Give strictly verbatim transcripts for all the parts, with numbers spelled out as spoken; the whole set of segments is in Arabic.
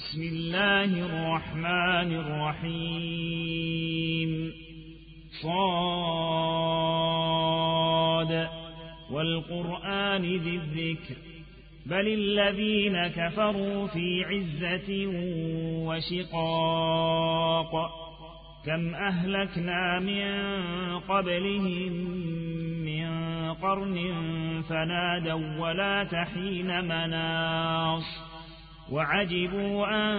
بسم الله الرحمن الرحيم صاد والقرآن ذي الذكر بل الذين كفروا في عزة وشقاق كم أهلكنا من قبلهم من قرن فنادوا ولا تحين مناص وعجبوا أن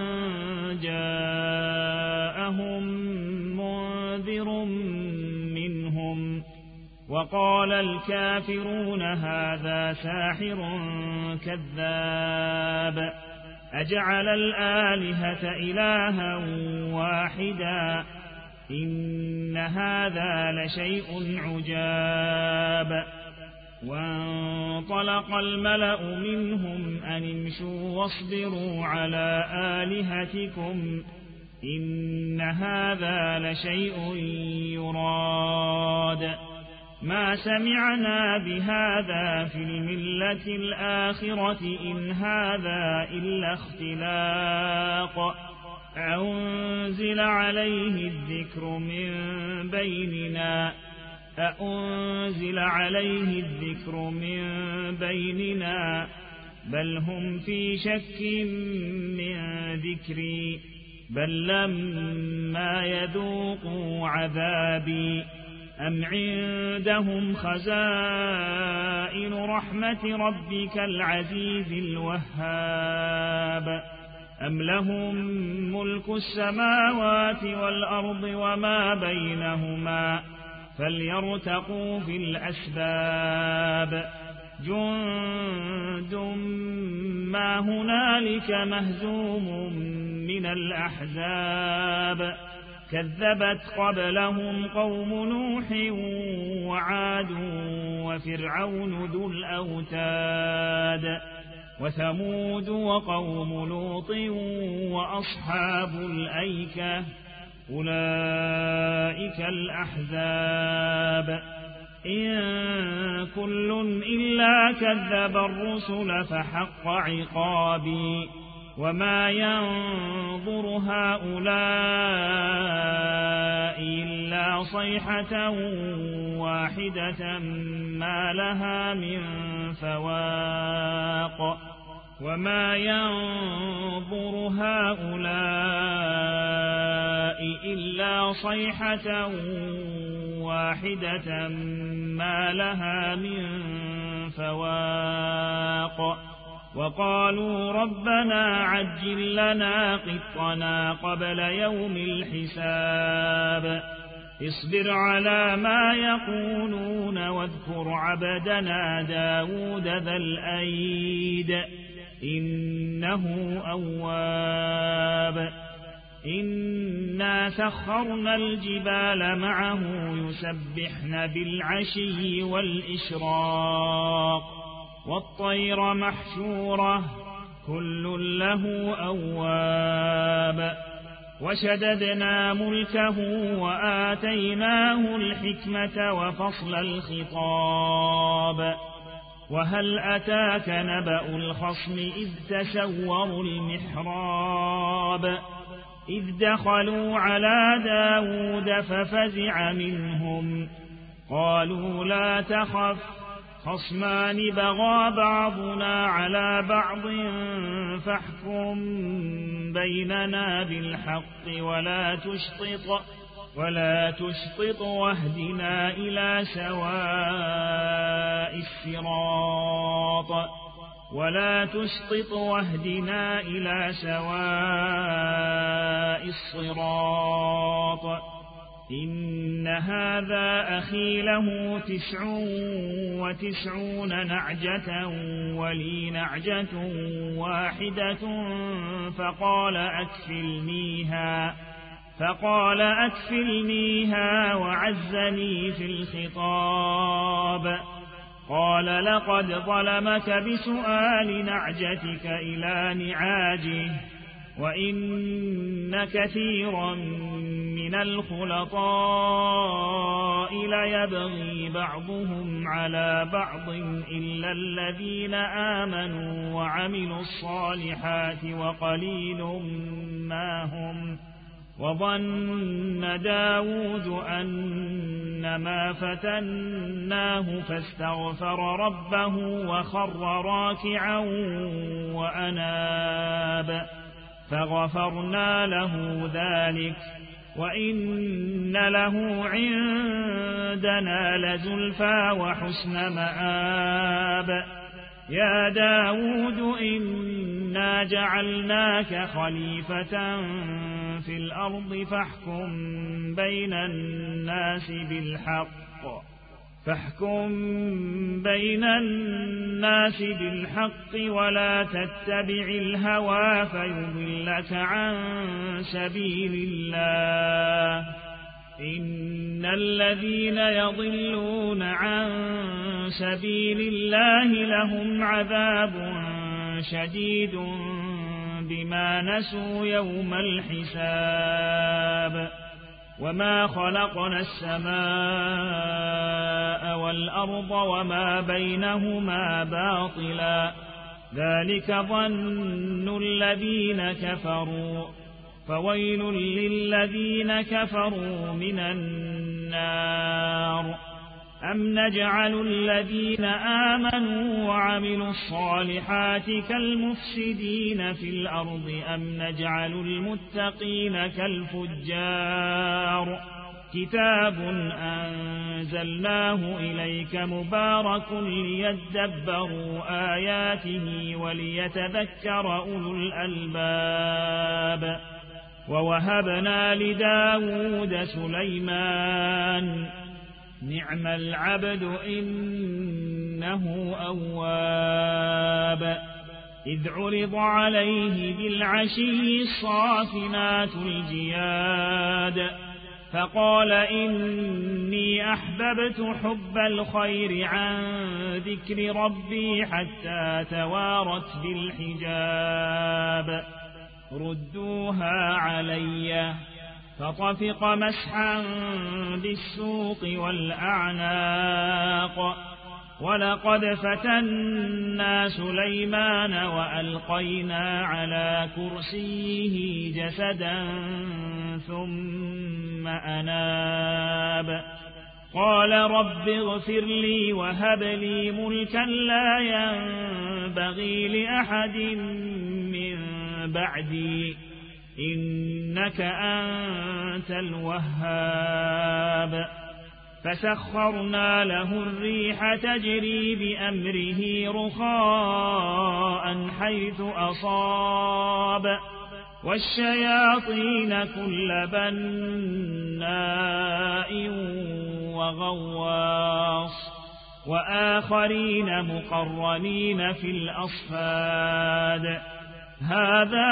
جاءهم منذر منهم وقال الكافرون هذا ساحر كذاب أجعل الآلهة إلها واحدا إن هذا لشيء عجاب وانطلق الملأ منهم أن امشوا واصبروا على آلهتكم إن هذا لشيء يراد ما سمعنا بهذا في الملة الآخرة إن هذا إلا اختلاق أنزل عليه الذكر من بيننا أأنزل عليه الذكر من بيننا بل هم في شك من ذكري بل لما يذوقوا عذابي أم عندهم خزائن رحمة ربك العزيز الوهاب أم لهم ملك السماوات والأرض وما بينهما فليرتقوا في الأسباب جند ما هنالك مهزوم من الأحزاب كذبت قبلهم قوم نوح وعاد وفرعون ذو الأوتاد وثمود وقوم لوط وأصحاب الأيكة أولئك الأحزاب إن كل إلا كذب الرسل فحق عقابي وما ينظر هؤلاء إلا صيحة واحدة ما لها من فواق وما ينظر هؤلاء إلا صيحة واحدة ما لها من فواق وقالوا ربنا عجل لنا قطنا قبل يوم الحساب اصبر على ما يقولون واذكر عبدنا داود ذا الأيد إنه أواب إنا سخرنا الجبال معه يسبحن بالعشي والإشراق والطير محشورة كل له أواب وشددنا ملكه وآتيناه الحكمة وفصل الخطاب وهل أتاك نبأ الخصم إذ تسوروا المحراب إذ دخلوا على داود ففزع منهم قالوا لا تخف خصمان بغى بعضنا على بعض فاحكم بيننا بالحق ولا تشطط ولا تشطط واهدنا إلى سواء الصراط ولا تشطط واهدنا إلى سواء الصراط إن هذا أخي له تسع وتسعون نعجة ولي نعجة واحدة فقال أكفلنيها فقال أكفلنيها وعزني في الخطاب قال لقد ظلمك بسؤال نعجتك إلى نعاجه وإن كثيرا من الخلطاء ليبغي بعضهم على بعض إلا الذين آمنوا وعملوا الصالحات وقليل ما هم. وظن داود أنما فتناه فاستغفر ربه وخر راكعا وأناب فغفرنا له ذلك وإن له عندنا لزلفى وحسن مآب. يا داود إنا جعلناك خليفة في الأرض فاحكم بين الناس بالحق فاحكم بين الناس بالحق ولا تتبع الهوى فيضلك عن سبيل الله. إن الذين يضلون عن سبيل الله لهم عذاب شديد بما نسوا يوم الحساب. وما خلقنا السماء والأرض وما بينهما باطلا ذلك ظن الذين كفروا فويل للذين كفروا من النار. أم نجعل الذين آمنوا وعملوا الصالحات كالمفسدين في الأرض أم نجعل المتقين كالفجار. كتاب أنزلناه إليك مبارك ليدبروا آياته وليتذكر أولو الألباب. ووهبنا لداود سليمان نعم العبد إنه أواب. إذ عرض عليه بالعشي الصافنات الجياد فقال إني أحببت حب الخير عن ذكر ربي حتى توارت بالحجاب. ردوها علي فطفق مسحا بالسوق والأعناق. ولقد فتنا سليمان وألقينا على كرسيه جسدا ثم أناب. قال رب اغفر لي وهب لي ملكا لا ينبغي لأحد من بعدي إنك أنت الوهاب. فسخرنا له الريح تجري بأمره رخاء حيث أصاب والشياطين كل بناء وغواص وآخرين مقرنين في الأصفاد. هذا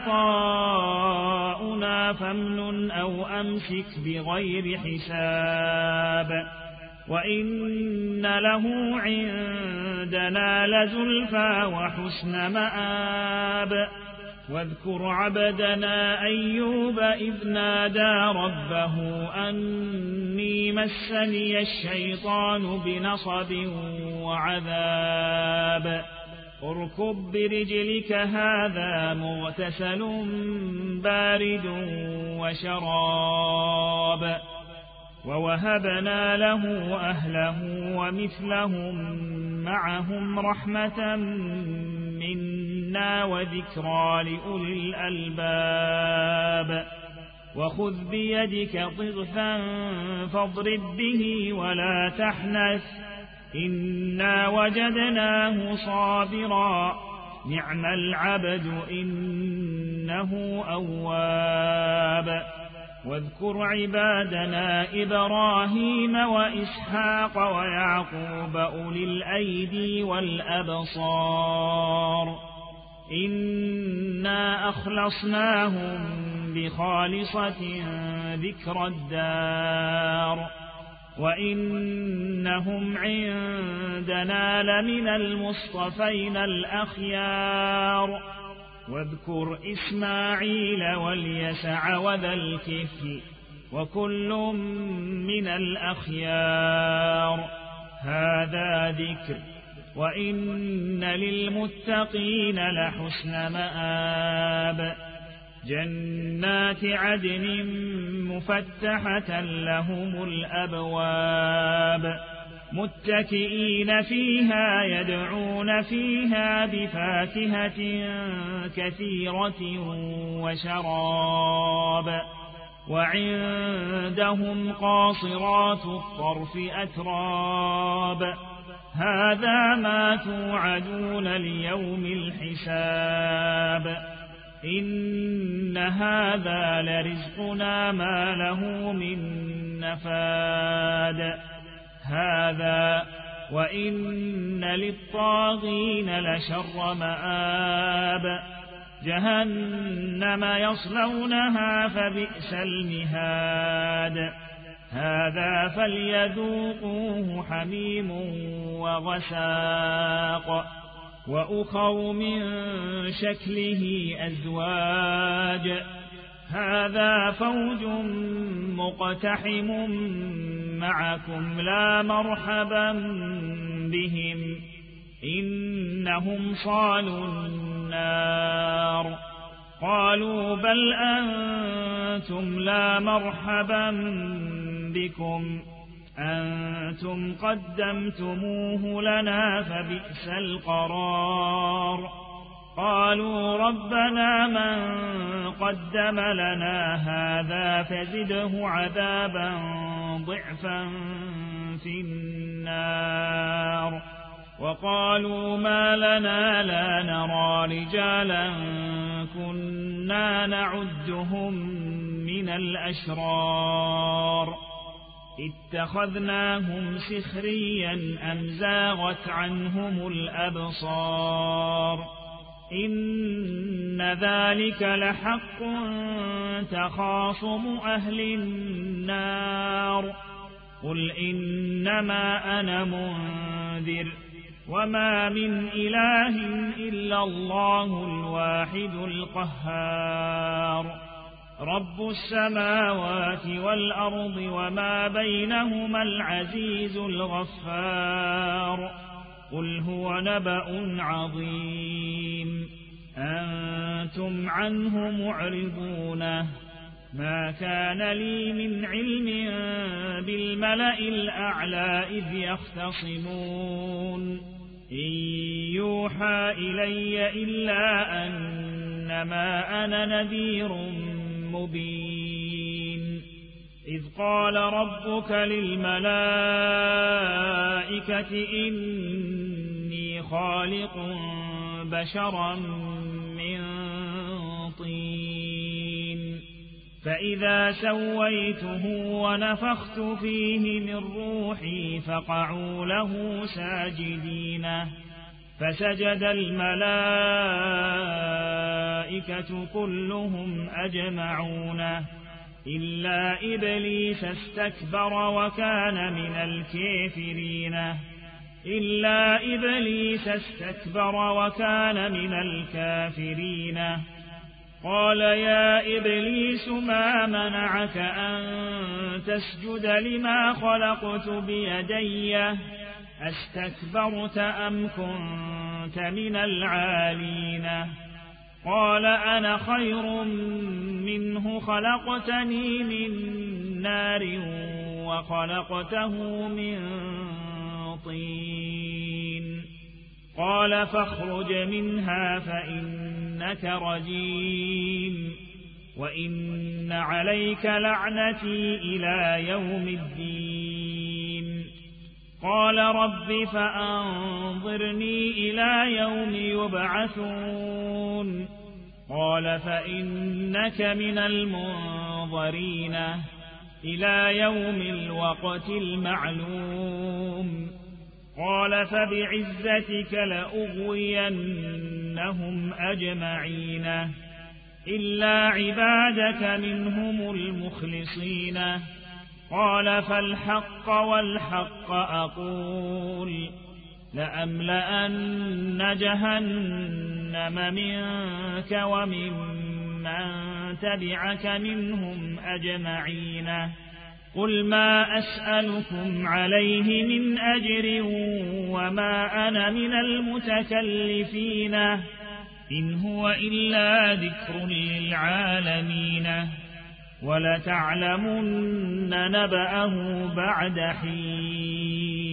عطاؤنا فامنن أو أمسك بغير حساب. وإن له عندنا لزلفى وحسن مآب. واذكر عبدنا أيوب إذ نادى ربه أني مسني الشيطان بنصب وعذاب. اركب برجلك هذا مغتسل بارد وشراب. ووهبنا له أهله ومثلهم معهم رحمة منا وذكرى لأولي الألباب. وخذ بيدك ضغثا فاضرب به ولا تحنث إنا وجدناه صابرا نعم العبد إنه أواب. واذكر عبادنا إبراهيم وإسحاق ويعقوب أولي الأيدي والأبصار إنا أخلصناهم بخالصة ذكر الدار وإنهم عندنا لمن المصطفين الأخيار. واذكر إسماعيل واليسع وذا الكفل وكل من الأخيار. هذا ذكر، وإن للمتقين لحسن مآب. جنات عدن مفتحة لهم الأبواب، متكئين فيها يدعون فيها بفاكهة كثيرة وشراب. وعندهم قاصرات الطرف أتراب. هذا ما توعدون ليوم الحساب. إن هذا لرزقنا ما له من نفاد. هذا وإن للطاغين لشر مآب. جهنم يصلونها فبئس المهاد. هذا فليذوقوه حميم وغساق. وأخر من شكله أزواج. هذا فوج مقتحم معكم لا مرحبا بهم إنهم صالوا النار. قالوا بل أنتم لا مرحبا بكم أنتم قدمتموه لنا فبئس القرار. قالوا ربنا من قدم لنا هذا فزده عذابا ضعفا في النار. وقالوا ما لنا لا نرى رجالا كنا نعدهم من الأشرار اتخذناهم سخريا أم زاغت عنهم الأبصار. إن ذلك لحق تخاصم أهل النار. قل إنما أنا منذر وما من إله إلا الله الواحد القهار. رب السماوات والأرض وما بينهما العزيز الغفار. قل هو نبأ عظيم أنتم عنه معرضون. ما كان لي من علم بالملأ الأعلى إذ يختصمون. إن يوحى إلي إلا أنما أنا نذير مبين. إذ قال ربك للملائكة إني خالق بشرا من طين فإذا سويته ونفخت فيه من روحي فقعوا له ساجدين. فسجد الملائكة كلهم أجمعون إلا إبليس استكبر وكان من الكافرين إلا إبليس استكبر وكان من الكافرين. قال يا إبليس ما منعك أن تسجد لما خلقت بيدي أستكبرت أم كنت من العالين. قال أنا خير منه خلقتني من نار وخلقته من طين. قال فاخرج منها فإنك رجيم وإن عليك لعنتي إلى يوم الدين. قال رب فأنظرني إلى يوم يبعثون. قال فإنك من المنظرين إلى يوم الوقت المعلوم. قال فبعزتك لأغوينهم أجمعين إلا عبادك منهم المخلصين. قال فالحق والحق أقول لأملأن جهنم منك ومن من تبعك منهم أجمعين قل ما أسألكم عليه من أجر وما أنا من المتكلفين إن هو إلا ذكر للعالمين ولتعلمن نبأه بعد حين